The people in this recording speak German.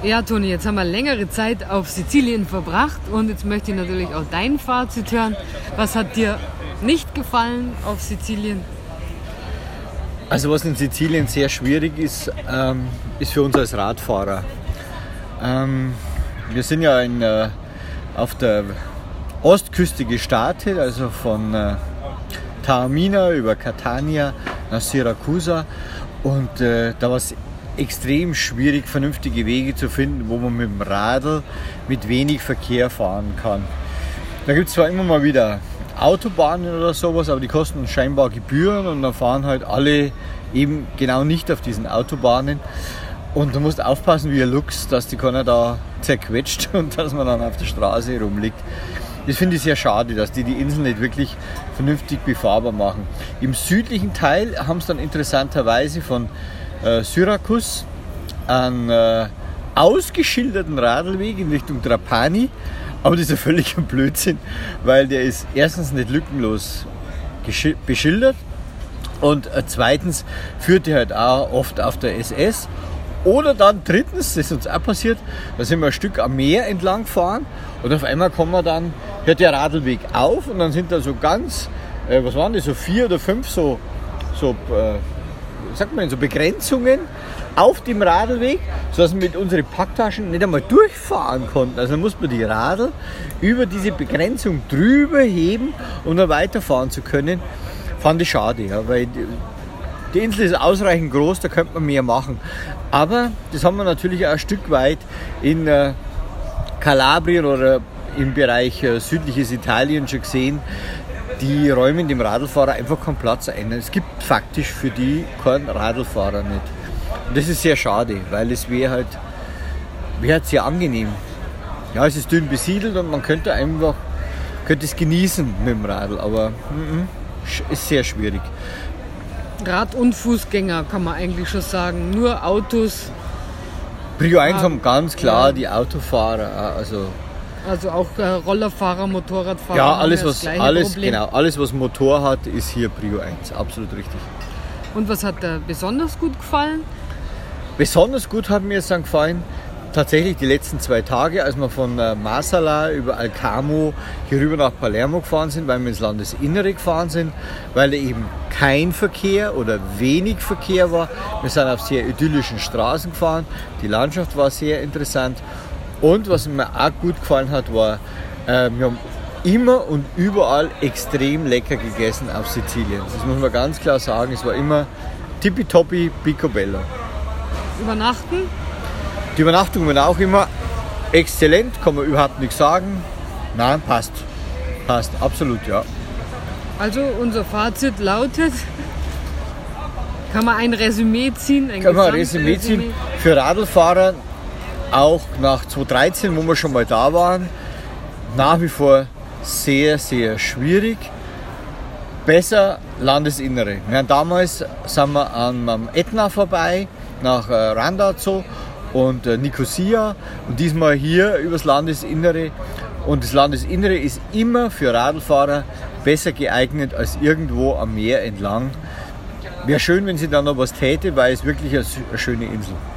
Ja, Toni, jetzt haben wir längere Zeit auf Sizilien verbracht und jetzt möchte ich natürlich auch dein Fazit hören. Was hat dir nicht gefallen auf Sizilien? Also was in Sizilien sehr schwierig ist, ist für uns als Radfahrer. Wir sind ja auf der Ostküste gestartet, also von Taormina über Catania nach Siracusa, und da war es extrem schwierig, vernünftige Wege zu finden, wo man mit dem Radl mit wenig Verkehr fahren kann. Da gibt es zwar immer mal wieder Autobahnen oder sowas, aber die kosten scheinbar Gebühren und dann fahren halt alle eben genau nicht auf diesen Autobahnen. Und du musst aufpassen wie ein Luchs, dass die keiner da zerquetscht und dass man dann auf der Straße rumliegt. Das finde ich sehr schade, dass die Insel nicht wirklich vernünftig befahrbar machen. Im südlichen Teil haben sie dann interessanterweise von Syrakus einen ausgeschilderten Radlweg in Richtung Trapani, aber das ist ja völlig ein Blödsinn, weil der ist erstens nicht lückenlos beschildert und zweitens führt der halt auch oft auf der SS. Oder dann drittens, das ist uns auch passiert, da sind wir ein Stück am Meer entlang gefahren und auf einmal hört der Radlweg auf und dann sind da so ganz, was waren das, so 4 oder 5 so Begrenzungen auf dem Radlweg, sodass wir mit unseren Packtaschen nicht einmal durchfahren konnten. Also mussten wir die Radl über diese Begrenzung drüber heben, um dann weiterfahren zu können. Fand ich schade, ja, weil die Insel ist ausreichend groß, da könnte man mehr machen. Aber das haben wir natürlich auch ein Stück weit in Kalabrien oder im Bereich südliches Italien schon gesehen. Die räumen dem Radlfahrer einfach keinen Platz ein. Es gibt faktisch für die keinen Radlfahrer nicht. Und das ist sehr schade, weil es wäre halt sehr angenehm. Ja, es ist dünn besiedelt und man könnte es genießen mit dem Radl, aber ist sehr schwierig. Rad- und Fußgänger kann man eigentlich schon sagen, nur Autos. Prio 1 haben ganz klar die Autofahrer, also auch Rollerfahrer, Motorradfahrer. Ja, alles was Motor hat, ist hier Prio 1, absolut richtig. Und was hat dir besonders gut gefallen? Besonders gut hat mir es dann gefallen, tatsächlich die letzten 2 Tage, als wir von Marsala über Alcamo hier rüber nach Palermo gefahren sind, weil wir ins Landesinnere gefahren sind, weil da eben kein Verkehr oder wenig Verkehr war. Wir sind auf sehr idyllischen Straßen gefahren, die Landschaft war sehr interessant und was mir auch gut gefallen hat, war, wir haben immer und überall extrem lecker gegessen auf Sizilien. Das muss man ganz klar sagen, es war immer tippitoppi, picobello. Übernachten? Die Übernachtung war auch immer exzellent, kann man überhaupt nichts sagen. Nein, passt. Passt, absolut, ja. Also unser Fazit lautet, kann man ein Resümee ziehen? Kann man ein Resümee ziehen für Radlfahrer, auch nach 2013, wo wir schon mal da waren, nach wie vor sehr, sehr schwierig. Besser Landesinnere. Damals sind wir am Etna vorbei, nach Randazzo und Nicosia und diesmal hier übers Landesinnere. Und das Landesinnere ist immer für Radlfahrer besser geeignet als irgendwo am Meer entlang. Wäre schön, wenn sie dann noch was täte, weil es wirklich eine schöne Insel ist.